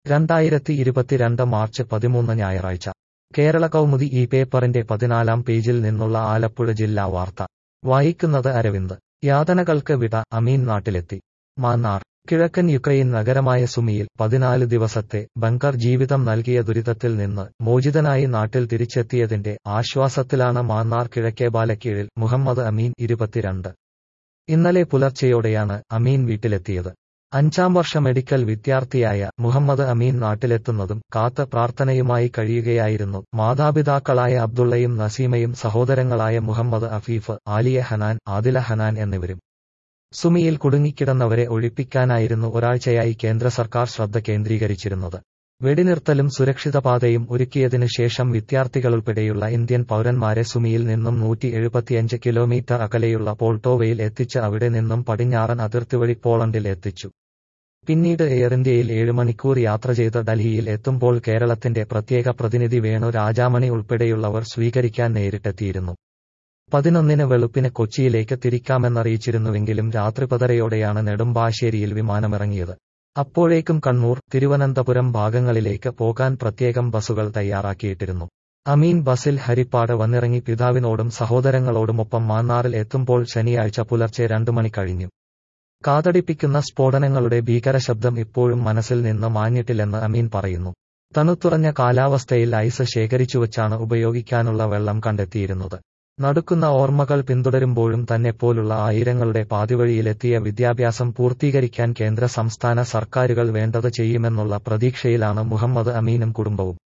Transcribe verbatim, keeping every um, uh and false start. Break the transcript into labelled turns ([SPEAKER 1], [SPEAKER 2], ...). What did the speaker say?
[SPEAKER 1] രണ്ടായിരത്തി ഇരുപത്തിരണ്ട് മാർച്ച് പതിമൂന്ന് ഞായറാഴ്ച കേരള കൗമുദി ഈ പേപ്പറിന്റെ പതിനാലാം പേജിൽ നിന്നുള്ള ആലപ്പുഴ ജില്ലാ വാർത്ത വായിക്കുന്നത് അരവിന്ദ്. യാതനകൾക്ക് വിട, അമീൻ നാട്ടിലെത്തി. മാന്നാർ. കിഴക്കൻ യുക്രൈൻ നഗരമായ സുമിയിൽ പതിനാല് ദിവസത്തെ ബങ്കർ ജീവിതം നൽകിയ ദുരിതത്തിൽ നിന്ന് മോചിതനായി നാട്ടിൽ തിരിച്ചെത്തിയതിന്റെ ആശ്വാസത്തിലാണ് മാന്നാർ കിഴക്കേപാലക്കീഴിൽ മുഹമ്മദ് അമീൻ, ഇരുപത്തിരണ്ട്. ഇന്നലെ പുലർച്ചെയോടെയാണ് അമീൻ വീട്ടിലെത്തിയത്. അഞ്ചാം വർഷ മെഡിക്കൽ വിദ്യാർത്ഥിയായ മുഹമ്മദ് അമീൻ നാട്ടിലെത്തുന്നതും കാത്ത് പ്രാർത്ഥനയുമായി കഴിയുകയായിരുന്നു മാതാപിതാക്കളായ അബ്ദുള്ളയും നസീമയും സഹോദരങ്ങളായ മുഹമ്മദ് അഫീഫ്, ആലിയ ഹനാൻ, ആദില ഹനാൻ എന്നിവരും. സുമിയിൽ കുടുങ്ങിക്കിടന്നവരെ ഒഴിപ്പിക്കാനായിരുന്നു ഒരാഴ്ചയായി കേന്ദ്ര സർക്കാർ ശ്രദ്ധ കേന്ദ്രീകരിച്ചിരുന്നത്. വെടിനിർത്തലും സുരക്ഷിതപാതയും ഒരുക്കിയതിനു ശേഷം വിദ്യാർത്ഥികളുൾപ്പെടെയുള്ള ഇന്ത്യൻ പൗരന്മാരെ സുമിയിൽ നിന്നും നൂറ്റി എഴുപത്തിയഞ്ച് കിലോമീറ്റർ അകലെയുള്ള പോൾട്ടോവയിൽ എത്തിച്ച് അവിടെ നിന്നും പടിഞ്ഞാറൻ അതിർത്തിവഴി പോളണ്ടിൽ എത്തിച്ചു. പിന്നീട് എയർ ഇന്ത്യയിൽ ഏഴ് മണിക്കൂർ യാത്ര ചെയ്ത് ഡൽഹിയിൽ എത്തുമ്പോൾ കേരളത്തിന്റെ പ്രത്യേക പ്രതിനിധി വേണു രാജാമണി ഉൾപ്പെടെയുള്ളവർ സ്വീകരിക്കാൻ നേരിട്ടെത്തിയിരുന്നു. പതിനൊന്നിന് വെളുപ്പിന് കൊച്ചിയിലേക്ക് തിരിക്കാമെന്നറിയിച്ചിരുന്നുവെങ്കിലും രാത്രി പത്തരയോടെയാണ് നെടുമ്പാശ്ശേരിയിൽ വിമാനമിറങ്ങിയത്. അപ്പോഴേക്കും കണ്ണൂർ, തിരുവനന്തപുരം ഭാഗങ്ങളിലേക്ക് പോകാൻ പ്രത്യേകം ബസുകൾ തയ്യാറാക്കിയിട്ടിരുന്നു. അമീൻ ബസിൽ ഹരിപ്പാട് വന്നിറങ്ങി പിതാവിനോടും സഹോദരങ്ങളോടുമൊപ്പം മാന്നാറിൽ എത്തുമ്പോൾ ശനിയാഴ്ച പുലർച്ചെ രണ്ടു മണി കഴിഞ്ഞു. കാതടിപ്പിക്കുന്ന സ്ഫോടനങ്ങളുടെ ഭീകരശബ്ദം ഇപ്പോഴും മനസ്സിൽ നിന്ന് മാഞ്ഞിട്ടില്ലെന്ന് അമീൻ പറയുന്നു. തണുത്തുറഞ്ഞ കാലാവസ്ഥയിൽ ഐസ് ശേഖരിച്ചുവച്ചാണ് ഉപയോഗിക്കാനുള്ള വെള്ളം കണ്ടെത്തിയിരുന്നത്. നടുക്കുന്ന ഓർമ്മകൾ പിന്തുടരുമ്പോഴും തന്നെപ്പോലുള്ള ആയിരങ്ങളുടെ പാതിവഴിയിലെത്തിയ വിദ്യാഭ്യാസം പൂർത്തീകരിക്കാൻ കേന്ദ്ര സംസ്ഥാന സർക്കാരുകൾ വേണ്ടത് ചെയ്യുമെന്നുള്ള പ്രതീക്ഷയിലാണ് മുഹമ്മദ് അമീനും കുടുംബവും.